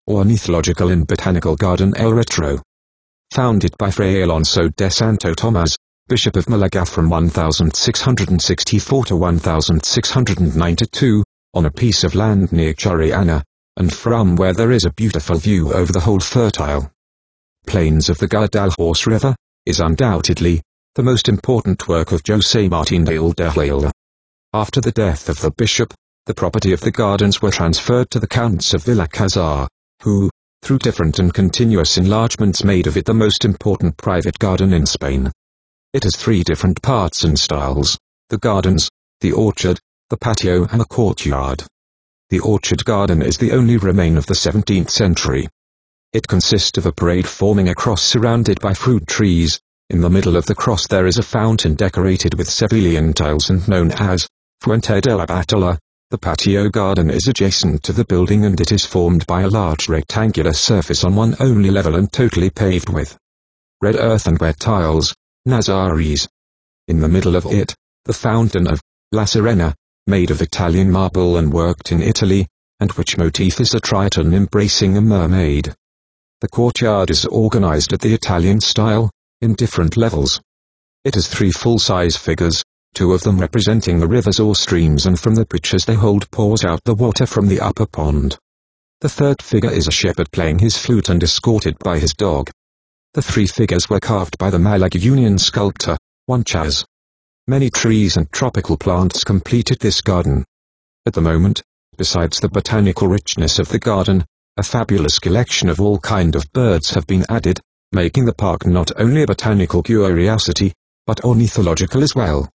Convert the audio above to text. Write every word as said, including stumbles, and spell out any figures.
Ornithological and Botanical Garden El Retiro. Founded by Fray Alonso de Santo Tomas, Bishop of Malaga from one thousand six hundred sixty-four to one thousand six hundred ninety-two, on a piece of land near Choriana, and from where there is a beautiful view over the whole fertile plains of the Guadalhorce River, is undoubtedly the most important work of José Martín de Aldehuela. After the death of the bishop, the property of the gardens were transferred to the Counts of Villacazar, who, through different and continuous enlargements, made of it the most important private garden in Spain. It has three different parts and styles: the gardens, the orchard, the patio and the courtyard. The orchard garden is the only remain of the seventeenth century. It consists of a parade forming a cross surrounded by fruit trees. In the middle of the cross there is a fountain decorated with Sevillian tiles and known as Fuente de la Batalla. The patio garden is adjacent to the building and it is formed by a large rectangular surface on one only level and totally paved with red earth and wet tiles, Nazaris. In the middle of it, the fountain of La Serena, made of Italian marble and worked in Italy, and which motif is a triton embracing a mermaid. The courtyard is organized at the Italian style, in different levels. It has three full-size figures, two of them representing the rivers or streams, and from the pitchers they hold pours out the water from the upper pond. The third figure is a shepherd playing his flute and escorted by his dog. The three figures were carved by the Malagueñan sculptor, Juan Chas. Many trees and tropical plants completed this garden. At the moment, besides the botanical richness of the garden, a fabulous collection of all kinds of birds have been added, making the park not only a botanical curiosity, but ornithological as well.